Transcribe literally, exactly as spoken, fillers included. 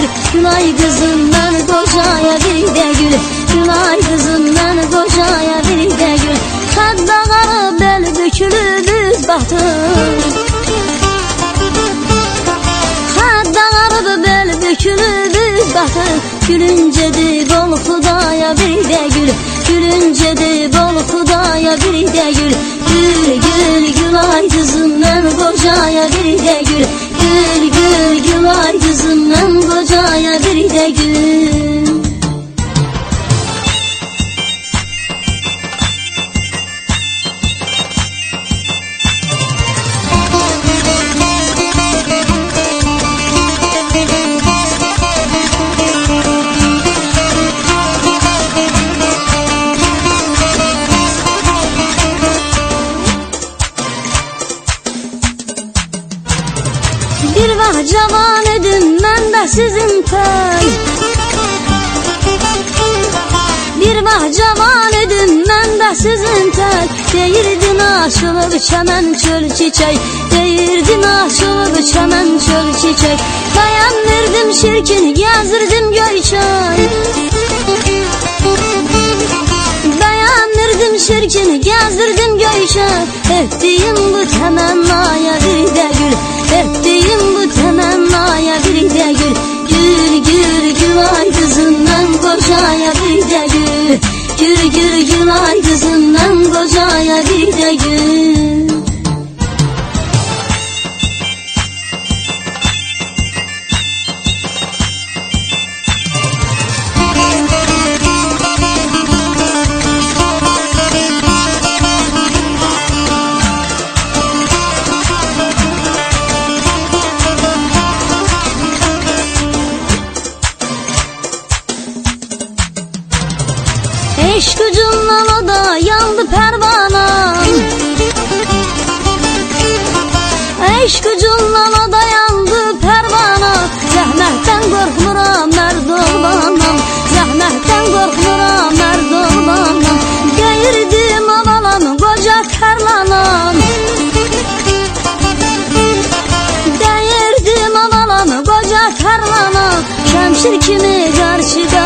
gül. Gülay kızım ben kocaya bir de gül. Gülay kızım ben kocaya bir de gül. Kadda qarı bel bükülüb üz batır. Kadda qarı bel bükülüb üz batır. Gülünce de bol Xudaya bir de gül. Gülünce de bol Xudaya bir de gül. Gül gül Gülay kızım ben kocaya bir de gül. Gül gül Gülay kızım ben kocaya bir de gül. Bir vaxt cavan edim mən də sizin tay. Bir vaxt cavan edim mən də sizin tay. Deyirdin aşılıb çəmən çöl çiçək. Deyirdin aşılıb çəmən çöl çiçək. Dayanırdım şirkin gəzirdim göyçay. Dayanırdım şirkin gəzirdim göyçay. Etdiyim bu təmənnaya bir də gül. Etdiyim bu təmənnaya bir də gül. Gül gül Gülay kızım mən kocaya bir də gül. Gül gül Gülay kızım mən kocaya bir də gül. Eşq ucundan o da yandı pərvanam. Eşq ucundan o da yandı pərvanam. Zəhmətdən qorxmuram mərd olmanam. Zəhmətdən qorxmuram mərd olmanam. Deyirdim avalam qoca tərlanam. Deyirdim avalam qoca tərlanam. Şəmşir kimi qarşıda